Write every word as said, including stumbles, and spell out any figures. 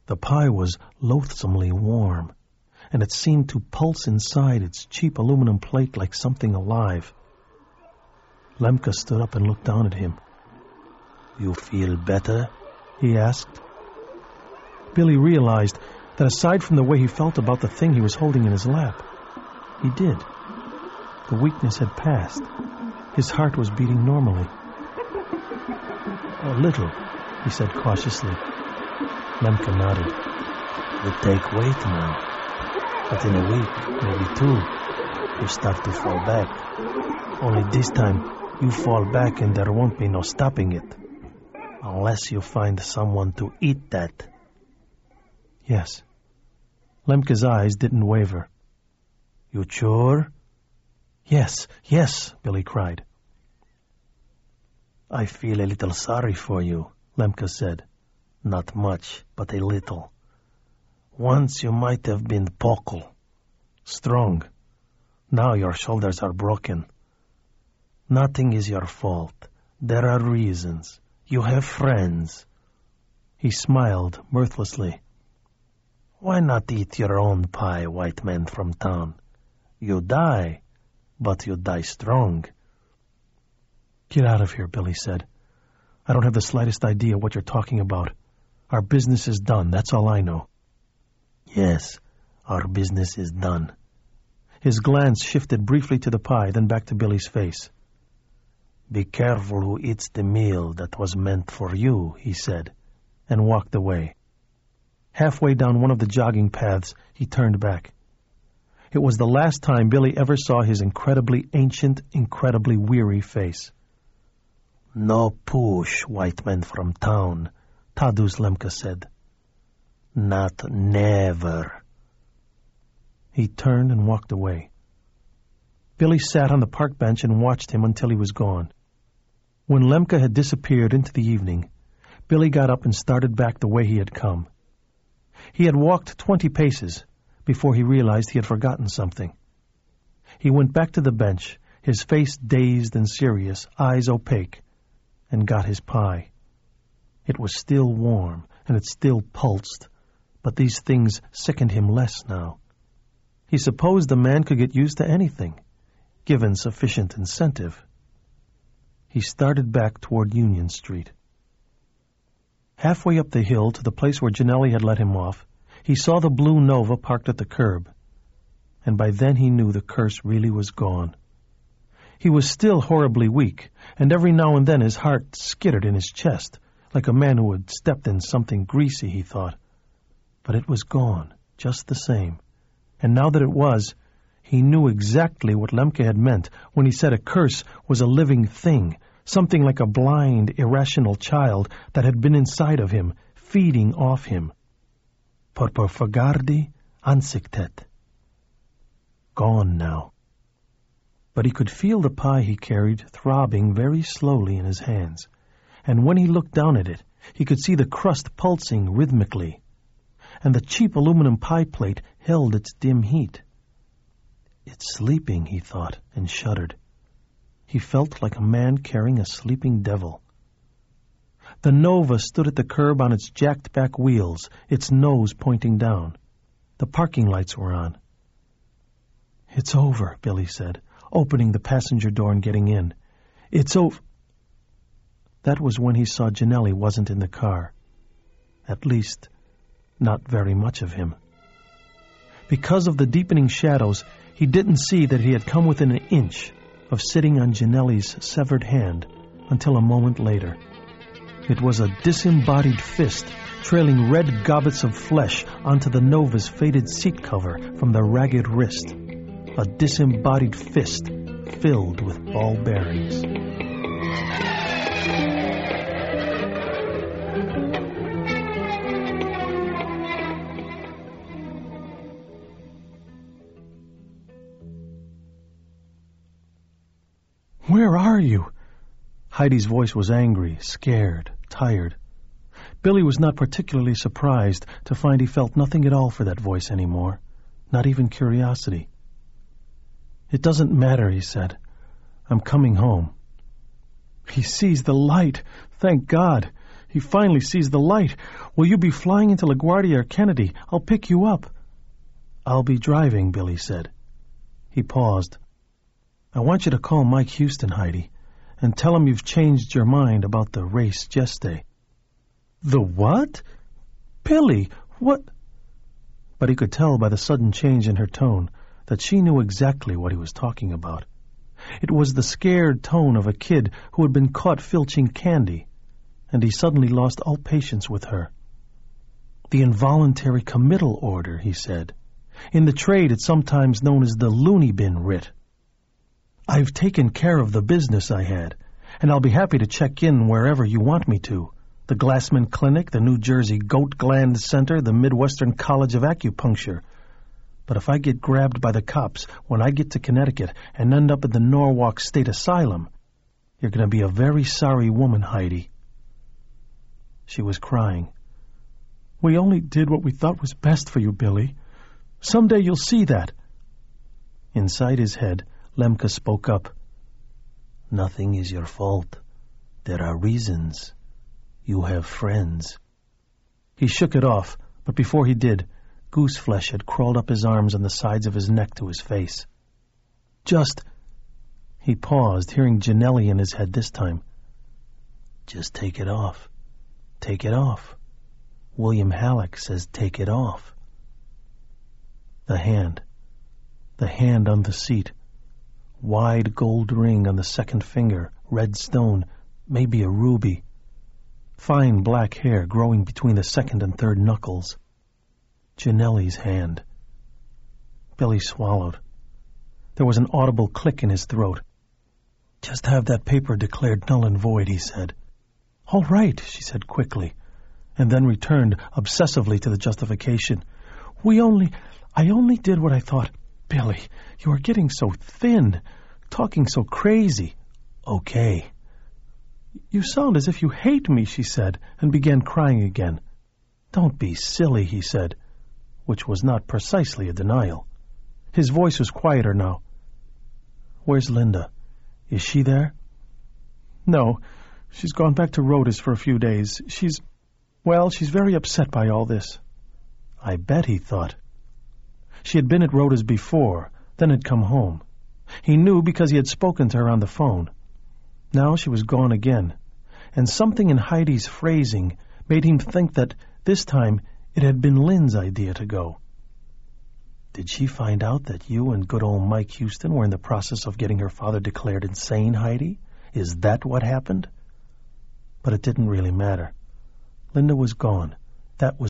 The pie was loathsomely warm, and it seemed to pulse inside its cheap aluminum plate like something alive. Lemke stood up and looked down at him. "You feel better?" he asked. Billy realized that aside from the way he felt about the thing he was holding in his lap, he did. The weakness had passed. His heart was beating normally. "A little," he said cautiously. Lemke nodded. "You take weight now, but in a week, maybe two, you start to fall back. Only this time, you fall back and there won't be no stopping it. Unless you find someone to eat that." "Yes." Lemke's eyes didn't waver. "You sure?" "Yes, yes," Billy cried. "I feel a little sorry for you," Lemke said. "Not much, but a little. Once you might have been pokal, strong. Now your shoulders are broken. Nothing is your fault. There are reasons. You have friends." He smiled mirthlessly. "Why not eat your own pie, white man from town? You die, but you die strong." "Get out of here," Billy said. "I don't have the slightest idea what you're talking about. Our business is done, that's all I know." "Yes, our business is done." His glance shifted briefly to the pie, then back to Billy's face. "Be careful who eats the meal that was meant for you," he said, and walked away. Halfway down one of the jogging paths, he turned back. It was the last time Billy ever saw his incredibly ancient, incredibly weary face. "No push, white man from town," Tadeusz Lemke said. "Not never." He turned and walked away. Billy sat on the park bench and watched him until he was gone. When Lemke had disappeared into the evening, Billy got up and started back the way he had come. He had walked twenty paces before he realized he had forgotten something. He went back to the bench, his face dazed and serious, eyes opaque, and got his pie. It was still warm, and it still pulsed, but these things sickened him less now. He supposed the man could get used to anything, given sufficient incentive. He started back toward Union Street. Halfway up the hill to the place where Janelli had let him off, he saw the blue Nova parked at the curb, and by then he knew the curse really was gone. He was still horribly weak, and every now and then his heart skittered in his chest, like a man who had stepped in something greasy, he thought. But it was gone, just the same. And now that it was, he knew exactly what Lemke had meant when he said a curse was a living thing, something like a blind, irrational child that had been inside of him, feeding off him. Porporfagardi ansiktet. Gone now. But he could feel the pie he carried throbbing very slowly in his hands, and when he looked down at it, he could see the crust pulsing rhythmically, and the cheap aluminum pie plate held its dim heat. "It's sleeping," he thought, and shuddered. He felt like a man carrying a sleeping devil. The Nova stood at the curb on its jacked-back wheels, its nose pointing down. The parking lights were on. "It's over," Billy said, opening the passenger door and getting in. "It's over." That was when he saw Janelli wasn't in the car. At least, not very much of him. Because of the deepening shadows, he didn't see that he had come within an inch of sitting on Janelli's severed hand until a moment later. It was a disembodied fist trailing red gobbets of flesh onto the Nova's faded seat cover from the ragged wrist. A disembodied fist filled with ball bearings. "Where are you?" Heidi's voice was angry, scared, tired. Billy was not particularly surprised to find he felt nothing at all for that voice anymore, not even curiosity. "It doesn't matter," he said. "I'm coming home." He seized the light. Thank God. He finally sees the light. Will you be flying into LaGuardia or Kennedy? I'll pick you up. I'll be driving, Billy said. He paused. I want you to call Mike Houston, Heidi, and tell him you've changed your mind about the res gestae. The what? Billy, what? But he could tell by the sudden change in her tone that she knew exactly what he was talking about. It was the scared tone of a kid who had been caught filching candy, and he suddenly lost all patience with her. The involuntary committal order, he said. In the trade, it's sometimes known as the loony bin writ. I've taken care of the business I had, and I'll be happy to check in wherever you want me to. The Glassman Clinic, the New Jersey Goat Gland Center, the Midwestern College of Acupuncture. But if I get grabbed by the cops when I get to Connecticut and end up at the Norwalk State Asylum, you're going to be a very sorry woman, Heidi. She was crying. We only did what we thought was best for you, Billy. Someday you'll see that. Inside his head, Lemke spoke up. Nothing is your fault. There are reasons. You have friends. He shook it off, but before he did, gooseflesh had crawled up his arms and the sides of his neck to his face. Just... He paused, hearing Janelli in his head this time. Just take it off. Take it off. William Halleck says take it off. The hand. The hand on the seat. Wide gold ring on the second finger, red stone, maybe a ruby. Fine black hair growing between the second and third knuckles. Janelli's hand. Billy swallowed. There was an audible click in his throat. Just have that paper declared null and void, he said. All right, she said quickly, and then returned obsessively to the justification. We only... I only did what I thought. Billy, you are getting so thin, talking so crazy. Okay. You sound as if you hate me, she said, and began crying again. Don't be silly, he said, which was not precisely a denial. His voice was quieter now. Where's Linda? Is she there? No, she's gone back to Rhoda's for a few days. She's, well, she's very upset by all this. I bet, he thought. She had been at Rhoda's before, then had come home. He knew because he had spoken to her on the phone. Now she was gone again, and something in Heidi's phrasing made him think that, this time, it had been Lynn's idea to go. Did she find out that you and good old Mike Houston were in the process of getting her father declared insane, Heidi? Is that what happened? But it didn't really matter. Linda was gone. That was